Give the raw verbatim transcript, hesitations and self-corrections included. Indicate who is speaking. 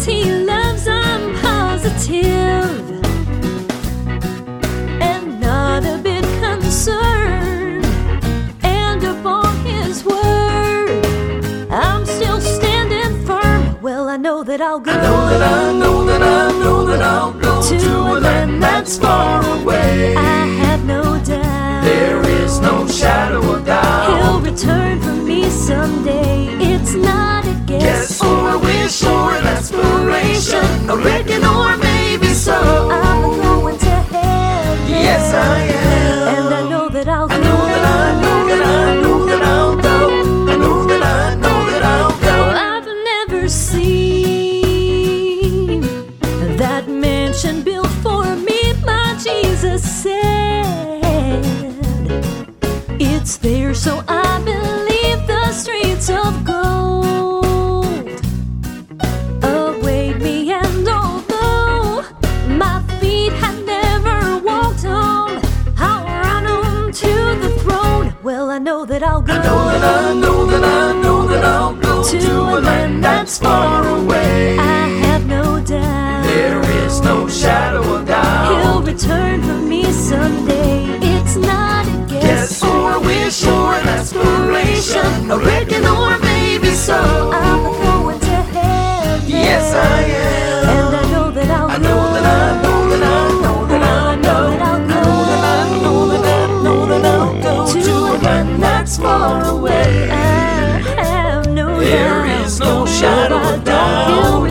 Speaker 1: ones he loves, I'm positive, and not a bit concerned. And upon his word, I'm still standing firm. Well, I know that I'll go.
Speaker 2: I know that I know that I know that I'll go to, to a land that's far away.
Speaker 1: I have no doubt.
Speaker 2: There is no shadow of doubt.
Speaker 1: He'll return for me someday. It's not a guess,
Speaker 2: guess or a wish or an aspiration, a reckon or maybe so.
Speaker 1: I'm going to heaven.
Speaker 2: Yes, I am.
Speaker 1: And I know that I'll go.
Speaker 2: I know that I know that I know that I'll go. I know that I know that I'll go.
Speaker 1: I've never seen that mansion built for me. My Jesus said it's there, so I believe the streets of gold await me. And although my feet had never walked on, I'll run on to the throne. Well, I know that I'll go.
Speaker 2: I know that I know that I know that I'll go to, to a land that's far away.
Speaker 1: I have no doubt.
Speaker 2: There is no shadow of doubt.
Speaker 1: He'll return for me someday. It's not a guess,
Speaker 2: guess or a wish or an aspiration, a reckon or maybe so.
Speaker 1: I'm going to heaven.
Speaker 2: Yes, I am.
Speaker 1: And I know that I'll
Speaker 2: I
Speaker 1: go.
Speaker 2: know that I know that I know that I'll go. I know that I know that I know that I'll go to a land that's far away.
Speaker 1: I have no
Speaker 2: There
Speaker 1: doubt.
Speaker 2: is no shadow of
Speaker 1: He'll
Speaker 2: doubt.